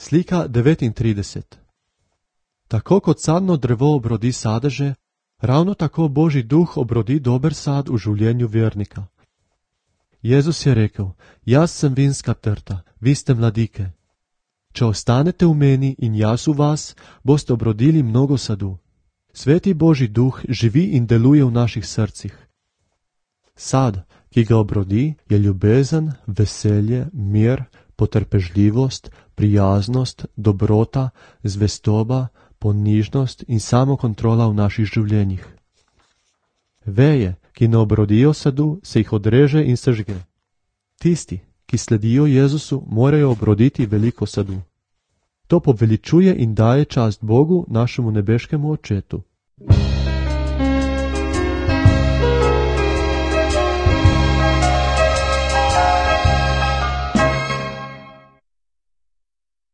Slika 39. Tako kot sadno drevo obrodi sadeže, ravno tako Božji duh obrodi dober sad v življenju vernika. Jezus je rekel, jaz sem vinska trta, vi ste mladike. Če ostanete v meni in jaz v vas, boste obrodili mnogo sadu. Sveti Božji duh živi in deluje v naših srcih. Sad, ki ga obrodi, je ljubezen, veselje, mir, potrpežljivost, prijaznost, dobrota, zvestoba, ponižnost in samokontrola v naših življenjih. Veje, ki ne obrodijo sadu, se jih odreže in sežge. Tisti, ki sledijo Jezusu, morajo obroditi veliko sadu. To poveličuje in daje čast Bogu, našemu nebeškemu Očetu.